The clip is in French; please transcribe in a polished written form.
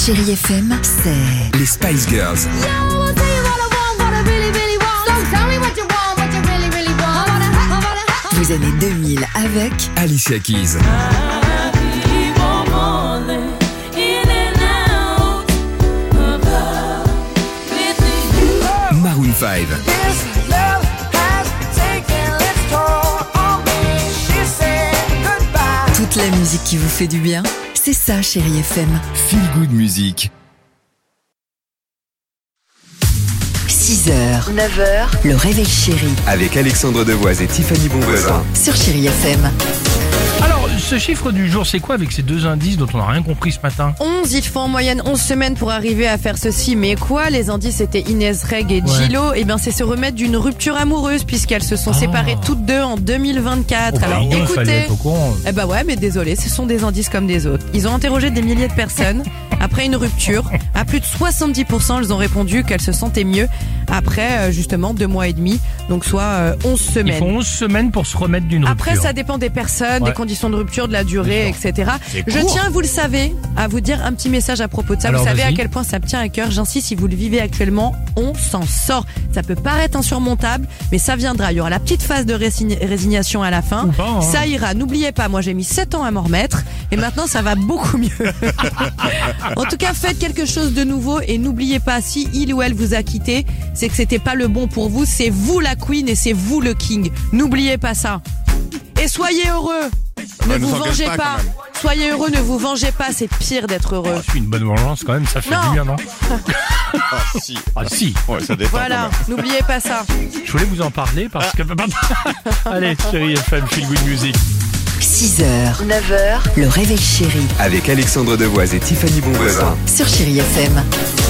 Chérie FM, c'est les Spice Girls. vous années 2000 avec Alicia Keys. Maroon 5. toute la musique qui vous fait du bien. C'est ça, Chérie FM. Feel Good Music. 6h, 9h, le réveil chéri Avec Alexandre Devoise et Tiffany Bonvoisin. sur Chérie FM. Alors, ce chiffre du jour, c'est quoi avec ces deux indices dont on n'a rien compris ce matin? 11, il faut en moyenne 11 semaines pour arriver à faire ceci, mais quoi? Les indices étaient Inès Reg et Gillo. Et bien, c'est se remettre d'une rupture amoureuse puisqu'elles se sont séparées toutes deux en 2024. Alors, il fallait écoutez. être au courant. Eh bah ouais, mais désolé, ce sont des indices comme des autres. Ils ont interrogé des milliers de personnes après une rupture. À plus de 70%, elles ont répondu qu'elles se sentaient mieux après justement 2 mois et demi, donc soit 11 Il semaines. faut 11 semaines pour se remettre d'une rupture. Après, ça dépend des personnes, des conditions de rupture, de la durée, etc. Je tiens, vous le savez, à vous dire un petit message à propos de ça. Alors, vous savez vas-y. à quel point ça me tient à cœur. J'insiste, si vous le vivez actuellement, on s'en sort. Ça peut paraître insurmontable, mais ça viendra. Il y aura la petite phase de résignation à la fin. Ou pas, hein. Ça ira. N'oubliez pas, moi j'ai mis 7 ans à m'en remettre et maintenant ça va beaucoup mieux. En tout cas, faites quelque chose de nouveau et n'oubliez pas, si il ou elle vous a quitté, c'est que c'était pas le bon pour vous. C'est vous la queen et c'est vous le king. N'oubliez pas ça. Et soyez heureux. Ne vous vengez pas. Soyez heureux, ne vous vengez pas. C'est pire d'être heureux. C'est une bonne vengeance quand même, ça fait Non. du bien, non? Si. Ah si, Ouais, ça dépend. Voilà, n'oubliez pas ça. je voulais vous en parler parce que... Allez, Chérie FM, Feel Good Music. 6h, 9h, le réveil chéri Avec Alexandre Devoise et Tiffany Bonvoisin. sur Chérie FM.